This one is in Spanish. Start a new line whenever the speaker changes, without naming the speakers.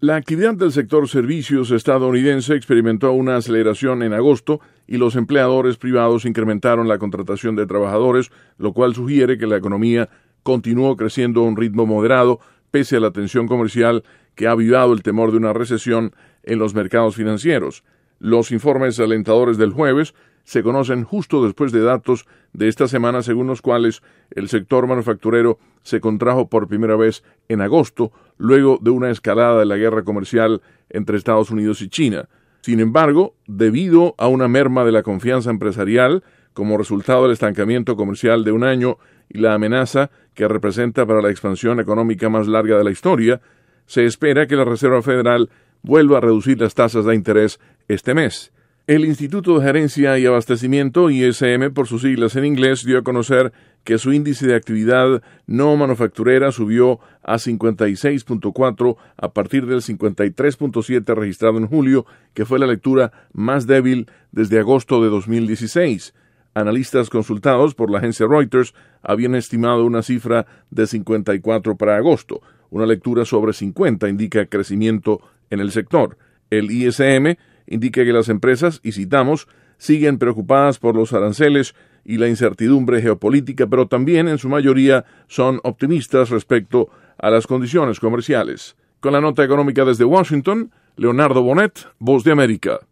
La actividad del sector servicios estadounidense experimentó una aceleración en agosto y los empleadores privados incrementaron la contratación de trabajadores, lo cual sugiere que la economía continuó creciendo a un ritmo moderado pese a la tensión comercial que ha avivado el temor de una recesión en los mercados financieros. Los informes alentadores del jueves se conocen justo después de datos de esta semana según los cuales el sector manufacturero se contrajo por primera vez en agosto, luego de una escalada de la guerra comercial entre Estados Unidos y China. Sin embargo, debido a una merma de la confianza empresarial, como resultado del estancamiento comercial de un año y la amenaza que representa para la expansión económica más larga de la historia, se espera que la Reserva Federal vuelva a reducir las tasas de interés este mes. El Instituto de Gerencia y Abastecimiento, ISM por sus siglas en inglés, dio a conocer que su índice de actividad no manufacturera subió a 56.4 a partir del 53.7 registrado en julio, que fue la lectura más débil desde agosto de 2016. Analistas consultados por la agencia Reuters habían estimado una cifra de 54 para agosto. Una lectura sobre 50 indica crecimiento en el sector. El ISM indica que las empresas, y citamos, siguen preocupadas por los aranceles y la incertidumbre geopolítica, pero también en su mayoría son optimistas respecto a las condiciones comerciales. Con la nota económica desde Washington, Leonardo Bonet, Voz de América.